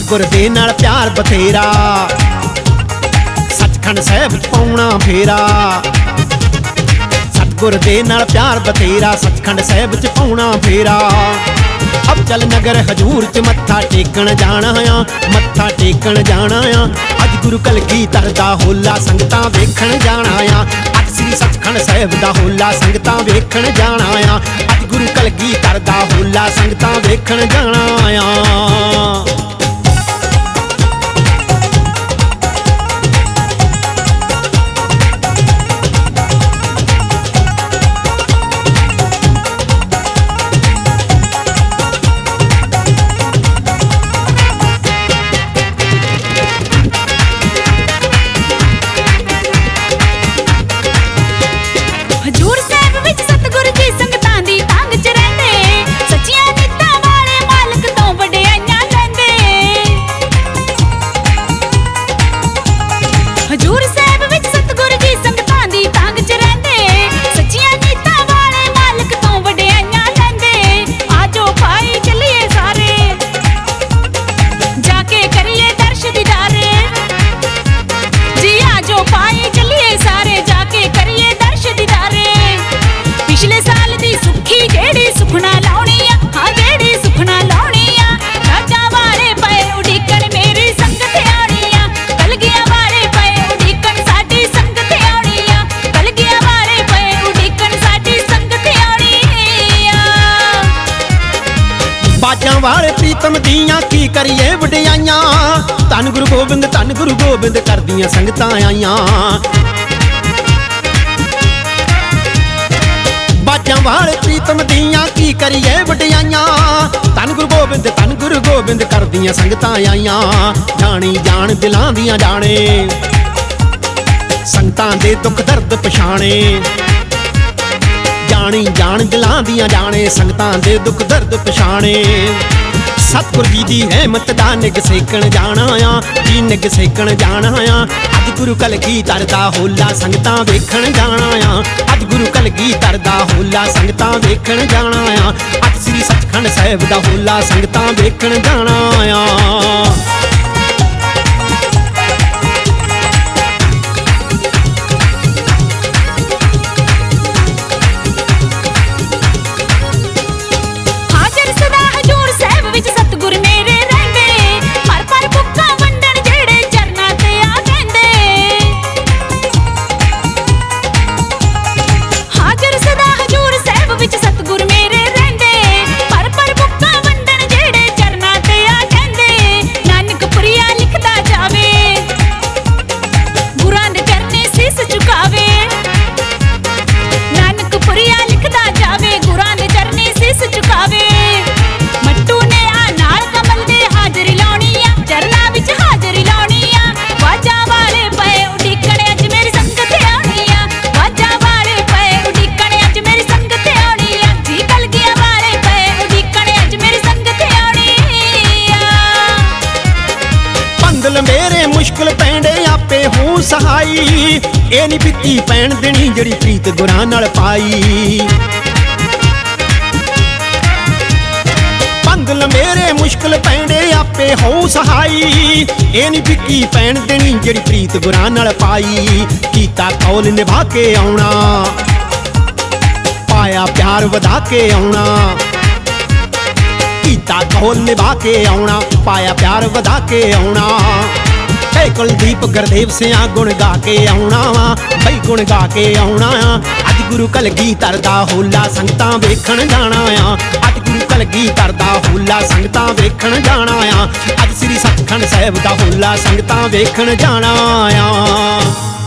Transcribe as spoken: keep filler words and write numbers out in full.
सतगुर दे नाल प्यार बथेरा, सचखंड साहिब च पाउणा फेरा। सतगुर दे नाल प्यार बथेरा, सचखंड साहिब च पाउणा फेरा। अब चल नगर हजूर च मत्था टेकण जाना आ, मत्था टेकण जाना आ। अज गुरु कलगीधर दा होला संगतां वेखण जाना आ। अज श्री सचखंड साहिब दा होला संगतां वेखण जाना आ। अज गुरु कलगीधर दा होला संगतां वेखण जाना आ। बाजां वाले प्रीतम दियां की करिए वडियाइयां, धन गुरु गोबिंद धन गुरु गोबिंद करदियां संगतां आईयां। बाजां वाले प्रीतम दियां की करिए वडियाइयां, धन गुरु गोबिंद धन गुरु गोबिंद करदियां संगतां आईयां। जानी जान दिलां दियां जाने, संगतां दे दुख दर्द पछाणे। जानी जान दिलां दियां जाने, संगतां दे दुख दर्द पछाणे। सतगुर जी दी रहमत दा निग सेकण जाना आ, जी निग सेकण जाना आ। अज गुरु कलगीधर दा होला संगतां वेखण जाना आ। अज गुरु कलगीधर दा होला संगतां वेखण जाना आ। अज श्री सचखंड साहिब दा होला संगतां वेखण जाना आ। मेरे मुश्किल पैंडे आपे हूँ सहाई, ए नी पित्ती पैण देनी जड़ी प्रीत गुरां नाल पाई। पंदल मेरे मुश्किल पैंडे आपे हूँ सहाई, ए नी पित्ती पैण देनी जड़ी प्रीत गुरां नाल पाई। कीता कौल निभा के आउणा, पाया प्यार वधा के आउणा। कीता कौल निभा के आउणा, पाया प्यार वधा के आउणा। ए कुलदीप गुरदेव सिया गुण गा के आउणा वा, बई गुण गा के आउणा। अज गुरु कलगीधर दा होला संगतां वेखण जाना आ। अज गुरु कलगीधर दा होला संगतां वेखण जाना आ। अज श्री सचखंड साहिब दा होला संगतां वेखण जाना आ।